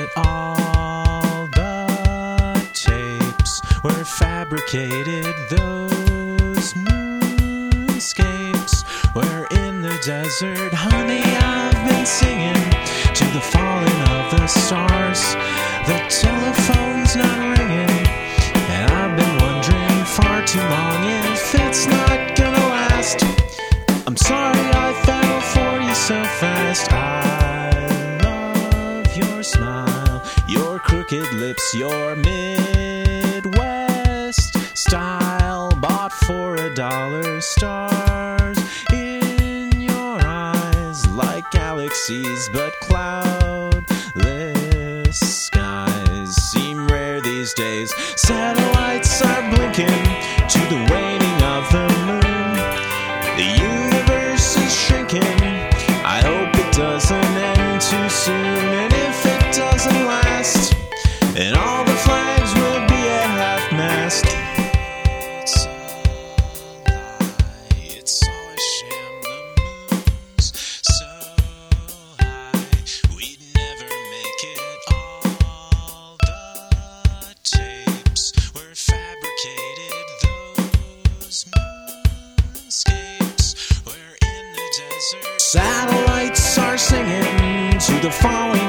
it. All the tapes were fabricated. Those moonscapes were in the desert. Honey, I've been singing to the falling of the stars. The telephone's not ringing, and I've been wondering far too long if it's not gonna last. I'm sorry I fell for you so fast. I love your smile, your crooked lips, your Midwest style, bought for $1. Stars in your eyes like galaxies, but cloudless skies seem rare these days. Satellites are blinking to the waning of the moon. The universe is shrinking. I hope it doesn't end too soon. And if it doesn't last, then all the flags will be at half-mast. It's a lie, it's all a sham. The moon's so high, we'd never make it. All the tapes were fabricated. Those moonscapes were in the desert. Satellites are singing to the falling